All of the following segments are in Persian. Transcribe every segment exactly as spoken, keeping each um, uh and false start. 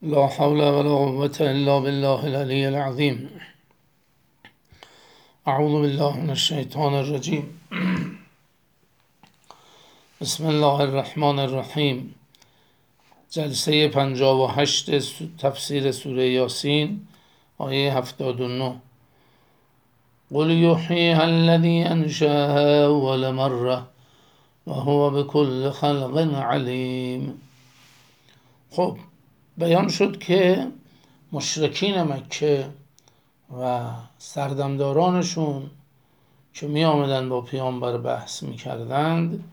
لا حول ولا قوة إلا بالله العلي العظيم. اعوذ بالله من الشیطان الرجیم. بسم الله الرحمن الرحیم. جلسه پنجاه و هشت تفسیر سوره یاسین، آیه هفتاد و نه. قل یحییها الذی انشأها اول مره وهو بكل خلق علیم. خب بیان شد که مشرکین مکه و سردمدارانشون که می آمدن با پیامبر بحث می کردند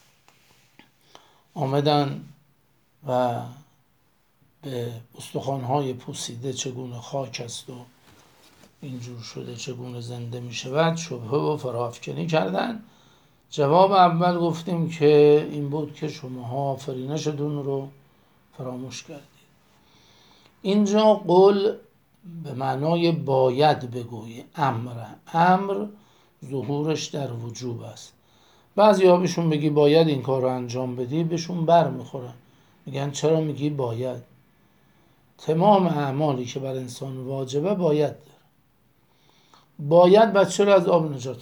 آمدن و به استخوان‌های پوسیده چگونه خاک است و اینجور شده چگونه زنده می شود شبهه و فراافکنی کردند. جواب اول گفتیم که این بود که شماها آفرینشتون رو فراموش کردید. اینجا قول به معنای باید بگویی، امر امر ظهورش در وجوب است. بعضی ها بهشون بگی باید این کار رو انجام بدی بهشون بر میخورن، میگن چرا میگی باید؟ تمام اعمالی که بر انسان واجبه باید داره. باید بچه رو از آب نجات بدی،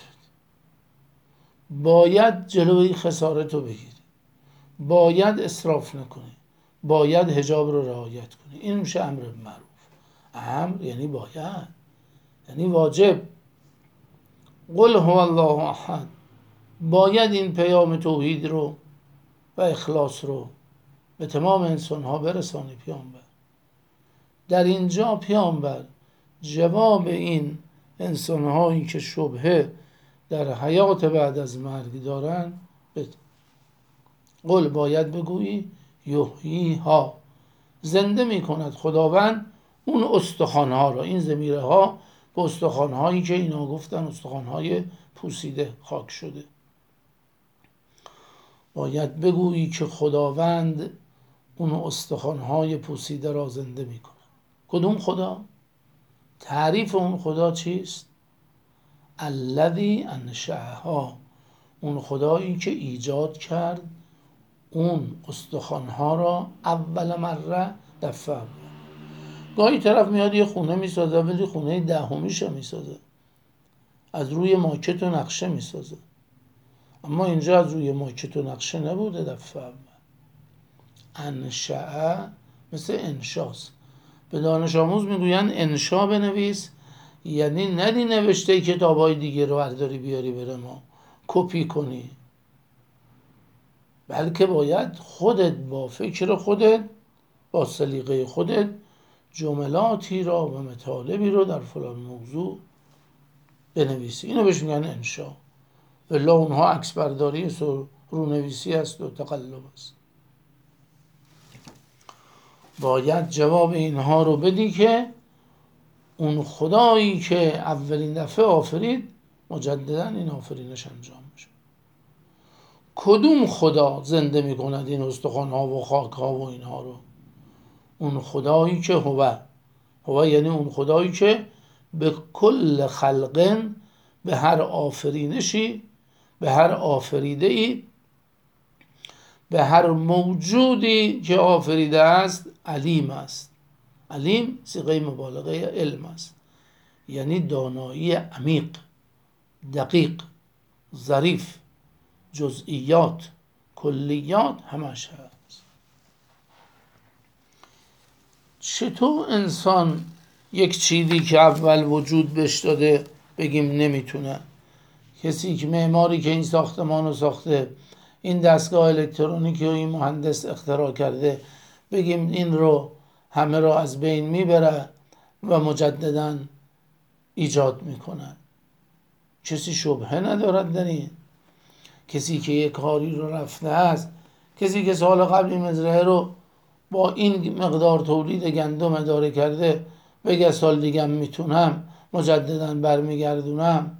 باید جلوی خسارت رو بگیری، باید اسراف نکنی، باید حجاب رو رعایت کنی. این میشه امر معروف. امر یعنی باید، یعنی واجب. قل هو الله احد، باید این پیام توحید رو و اخلاص رو به تمام انسان ها برسانی پیامبر. در اینجا پیامبر جواب این انسان هایی که شبهه در حیات بعد از مرگ دارن بده. قل باید بگویی یحییها، زنده می کند خداوند اون استخوان‌ها را. این ضمیره ها به استخوان‌هایی که اینا گفتن استخوان‌های پوسیده خاک شده. باید بگویی که خداوند اون استخوان‌های پوسیده را زنده می کند. کدوم خدا؟ تعریف اون خدا چیست؟ الذی انشأها، اون خدایی که ایجاد کرد اون استخوان‌ها را اول مره دفعه. گاهی طرف میاد یه خونه میسازه ولی خونه دهمیش رو میسازه، از روی ماکت و نقشه میسازه. اما اینجا از روی ماکت و نقشه نبوده دفعه اول. انشأ مثل انشاست. به دانش آموز میگوین انشا بنویس، یعنی ندی نوشته کتابای دیگه رو برداری بیاری بره ما کپی کنی، بلکه باید خودت با فکر خودت با سلیقه خودت جملاتی را و مطالبی رو در فلان موضوع بنویسی. اینو بهش میگن انشا. الا اونها عکس برداری رونویسی است و تقلب است. باید جواب اینها رو بدی که اون خدایی که اولین دفعه آفرید مجددا این آفرینش انجام میشه. کدوم خدا زنده میکند این استخوان‌ها و خاک‌ها و اینها رو؟ اون خدایی که هو هو یعنی اون خدایی که به کل خلقن، به هر آفرینشی، به هر آفریده ای، به هر موجودی که آفریده است علیم است. علیم صیغه مبالغه علم است، یعنی دانایی عمیق، دقیق، ظریف، جزئیات، کلیات همش هست. چطور انسان یک چیزی که اول وجود بهش داده بگیم نمیتونه؟ کسی که معماری که این ساختمان رو ساخته، این دستگاه الکترونیکی و این مهندس اختراع کرده، بگیم این رو همه رو از بین میبره و مجددا ایجاد میکنه؟ کسی شبهه ندارد در این؟ کسی که یک کاری رو رفته است، کسی که سال قبل این مزرعه رو با این مقدار تولید گندم اداره کرده، بگه سال دیگه میتونم مجددا برمیگردونم،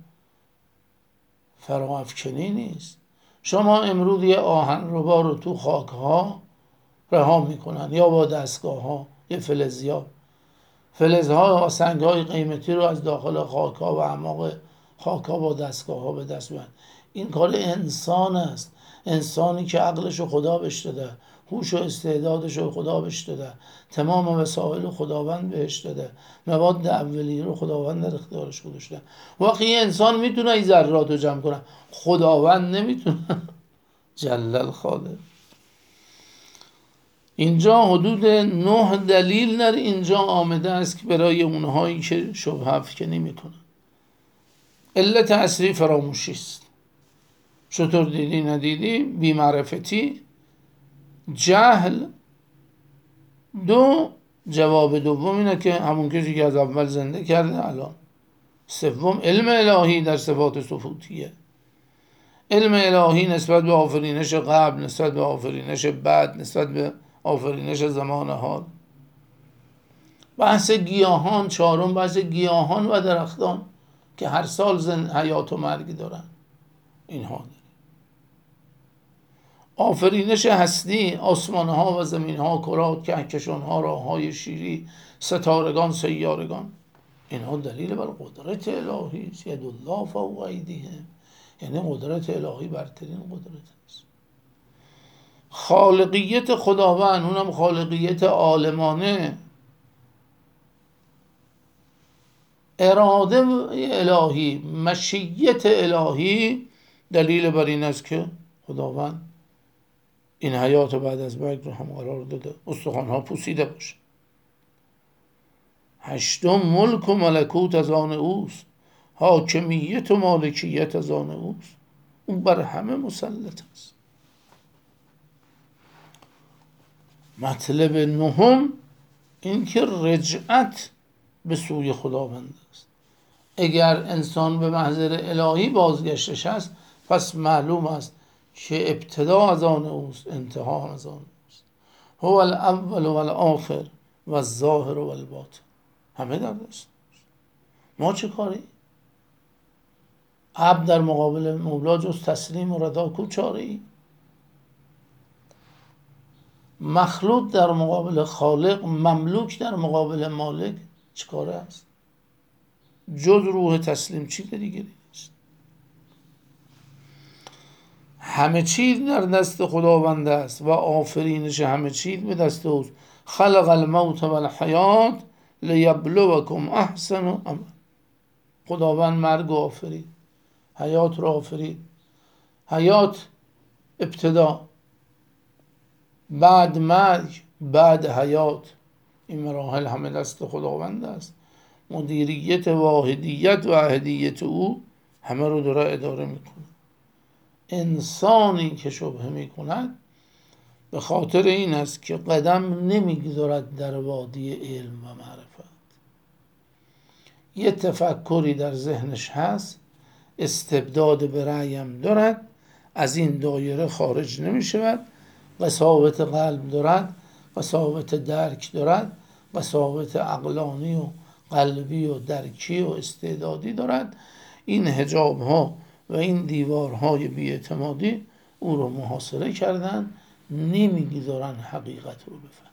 فراافکنی نیست. شما امروز یه آهنربا رو تو خاک‌ها رها میکنن یا با دستگاه ها، یه فلزیاب، فلزها و سنگ‌های قیمتی رو از داخل خاک‌ها و اعماق خاک‌ها با دستگاه ها به دست میارن. این کار انسان است، انسانی که عقلش رو خدا بهش داده، هوش و استعدادش رو خدا بهش داده، تمام وسایل خداوند بهش داده، مواد اولیه رو خداوند در اختیارش گذاشته. وقتی یه انسان میتونه این ذرات رو جمع کنه، خداوند نمیتونه. جل الخالق. اینجا حدود نه دلیل در اینجا آمده است که برای اونهایی که شبهه افکنی میکنن. علت اصلی فراموشی است. چطور دیدی ندیدی؟ بی‌معرفتی، جهل. دو، جواب دوم اینه که همون کسی که از اول زنده کرده الان. سوم، علم الهی در صفات صفوتیه. علم الهی نسبت به آفرینش قبل، نسبت به آفرینش بعد، نسبت به آفرینش زمان حال. بحث گیاهان، چهارم بحث گیاهان و درختان که هر سال زن حیات و مرگ دارن. اینها داره. آفرینش هستی، آسمان ها و زمین ها، کرات، کهکشان ها، راه های شیری، ستارگان، سیارگان. اینها دلیل بر قدرت الهی است. ید الله فوق ایدیهم، یعنی قدرت الهی برترین قدرت است. خالقیت خداوند، اونم خالقیت عالمانه. اراده الهی، مشیت الهی دلیل بر این است که خداوند این حیات بعد از مرگ رو هم قرار داده، استخوان‌ها پوسیده باشه. هشتم، ملک و ملکوت از آن اوست، حاکمیت و مالکیت از آن اوست، اون بر همه مسلط است. مطلب نهم این که رجعت به سوی خداوند است. اگر انسان به محضر الهی بازگشتش است، پس معلوم است که ابتدا از آن اوست، انتها از آن اوست. هو الاول و الاخر و الظاهر و الباطن، همه در دست. ما چه کاری؟ عبد در مقابل مولا جز تسلیم و رضا کو چاره ای؟ مخلوق در مقابل خالق، مملوک در مقابل مالک چه کاره است؟ جز روح تسلیم چی دیگری نیست. همه چیز در دست خداوند است و آفرینش همه چیز به دست اوست. خلق الموت و الحیات لیبلوکم احسن عمل. خداوند مرگ آفرید، حیات را آفرید. حیات ابتدا، بعد مرگ، بعد حیات. این مراحل همه دست خداوند است. مدیریت واحدیت و احدیت او همه رو داره اداره میکنه. انسانی که شبهه میکند به خاطر این است که قدم نمیگذارد در وادی علم و معرفت. یه تفکری در ذهنش هست، استبداد به رأیم دارد، از این دایره خارج نمیشود، قساوت قلب دارد، قساوت درک دارد، قساوت عقلانی و قلبی و درکی و استعدادی دارد. این حجاب ها و این دیوارهای بی‌اعتمادی او رو محاصره کردن، نمیگذارن حقیقت رو بفهم.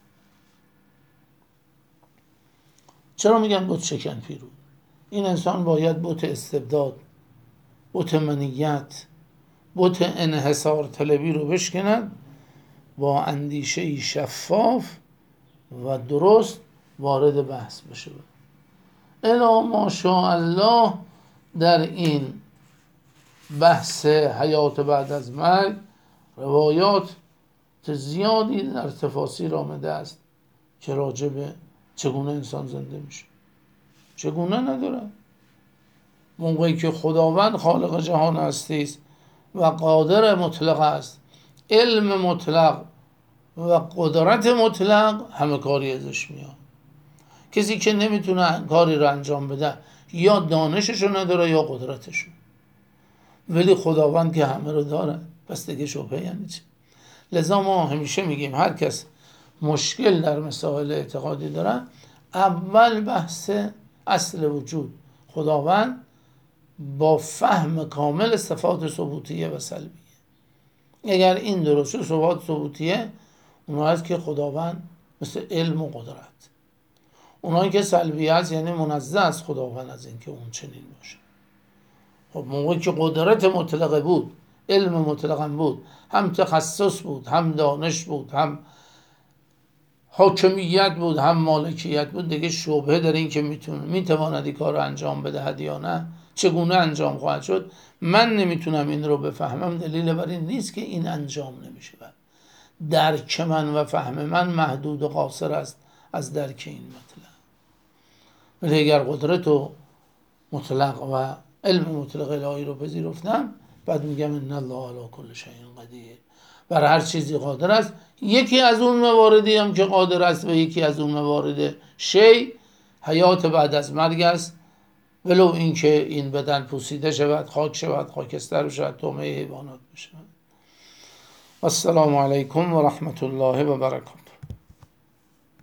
چرا میگن بت شکن پیرو؟ این انسان باید بت استبداد، بت منیت، بت انحصار طلبی رو بشکند، با اندیشه شفاف و درست وارد بحث بشه. الا ماشاءالله در این بحث حیات بعد از مرگ روایات زیادی در تفاسیر آمده است که راجع به چگونه انسان زنده میشه. چگونه نداره. موقعی که خداوند خالق جهان هستی است و قادر مطلق است، علم مطلق و قدرت مطلق، همه کاری ازش میاد. کسی که نمیتونه کاری رو انجام بده یا دانششو نداره یا قدرتشو، ولی خداوند که همه رو داره، پس دیگه شبهه یعنی چی؟ لذا ما همیشه میگیم هر کس مشکل در مسائل اعتقادی داره، اول بحث اصل وجود خداوند با فهم کامل صفات ثبوتیه و سلبیه. اگر این درست شد، صفات ثبوتیه اونها هست که خداوند مثل علم و قدرت، اونایی که سلبیه هست یعنی منزه از خداوند از اینکه اون چنین باشه. خب موقعی که قدرت مطلقه بود علم مطلقا بود، هم تخصص بود، هم دانش بود، هم حاکمیت بود، هم مالکیت بود، دیگه شبهه در این که میتونه میتواند این کار رو انجام بدهد یا نه، چگونه انجام خواهد شد، من نمیتونم این رو بفهمم. دلیل بر این نیست که این انجام نمیشه. درک من و فهم من محدود و قاصر است از درک این مطلب. ولی اگر قدرت و مطلق و علم مطلق الهی رو پذیرفتم، بعد میگم ان الله علی کل شیء قدیر، بر هر چیزی قادر است. یکی از اون مواردی هم که قادر است و یکی از اون موارد شی حیات بعد از مرگ است، ولو اینکه این بدن پوسیده شود، خاک شود، خاکستر شود، طعمه حیوانات بشود. السلام علیکم و رحمت الله و برکاته.